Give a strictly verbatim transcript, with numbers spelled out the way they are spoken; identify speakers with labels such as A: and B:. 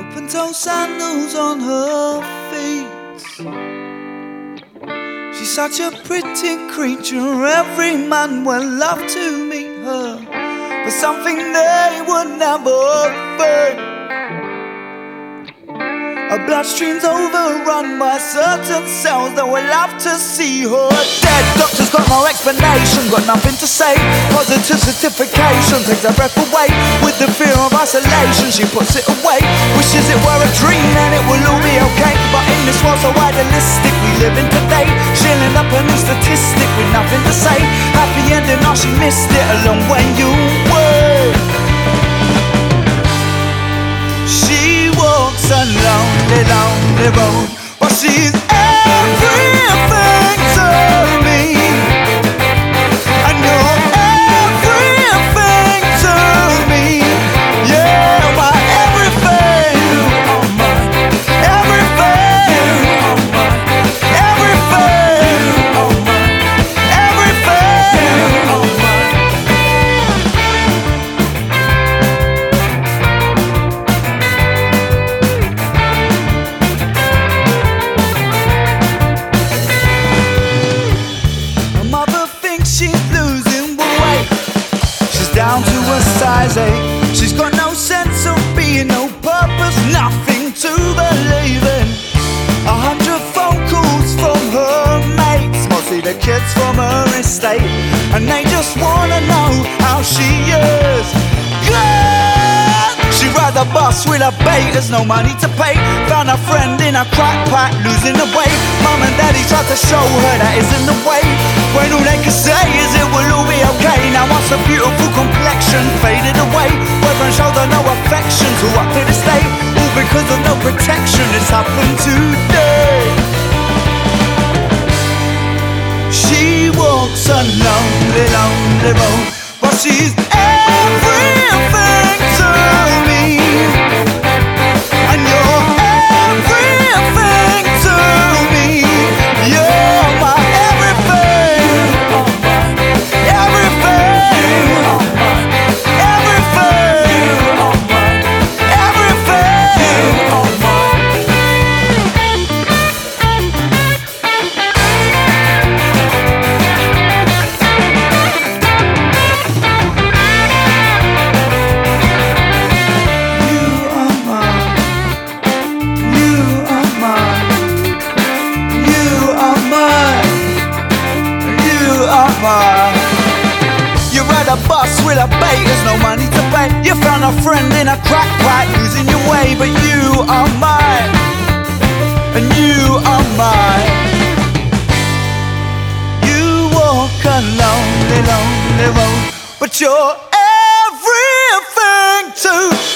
A: Open-toe sandals on her feet. She's such a pretty creature, every man will love to meet her, but something they would never think. Her bloodstream's overrun by certain cells that will love to see her dead. Doctor's got no explanation, got nothing to say. Positive certification takes her breath away. With the fear of isolation, she puts it away. Wishes it were a dream and it will all be okay. But in this world so idealistic we live in today, shilling up a new statistic with nothing to say. Happy ending, oh she missed it a long way away. She walks a lonely, lonely road, but she's everything to me. And you're everything to me. Yeah, my everything. Everything. Everything. She's losing weight, she's down to a size eight. She's got no sense of being, no purpose, nothing to believe in. A hundred phone calls from her mates, mostly the kids from her estate, and they just wanna know how she is. Good! She rides a bus with her bait, there's no money to pay. Found a friend in a crack pack, losing the weight. Mum and daddy tried to show her that isn't the way, when all they could say is it will all be okay. Now once a beautiful complexion faded away, boyfriend showed her no affection to up to this day, all because of no protection. It's happened today. She walks a lonely, lonely road, but she's everything to me. And you're everything to me. You're my everything. Everything. Everything. You ride a bus with a bait, there's no money to pay. You found a friend in a crack pipe, losing your way. But you are mine, and you are mine. You walk a lonely, lonely road, but you're everything to